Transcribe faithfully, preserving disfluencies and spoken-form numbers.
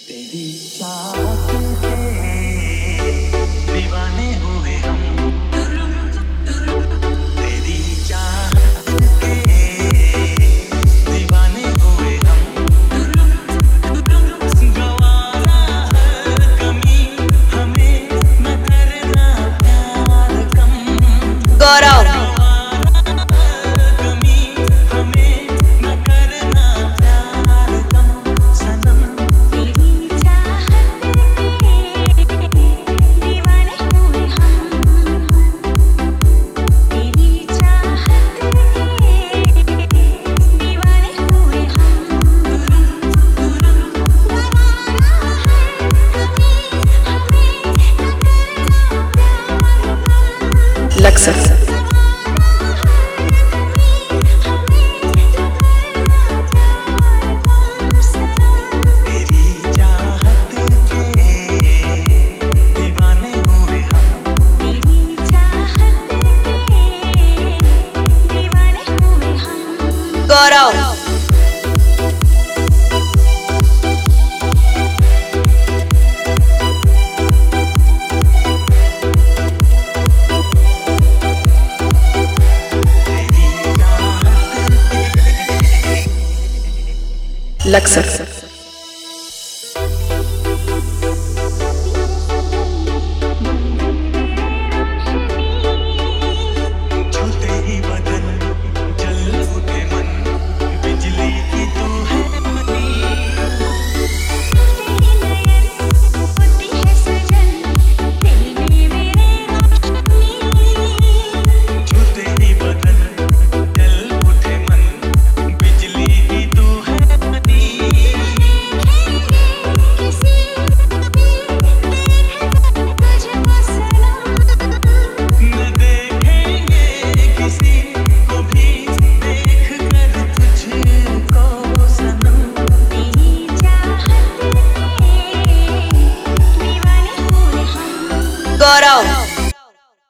तेरी चाहत पे दीवाने हुए हम, तेरी चाहत पे दीवाने हुए हम, गवारा हर कमी हमें न करना प्यार कम। गौरव लक्सर गौरव लक्सर गौरव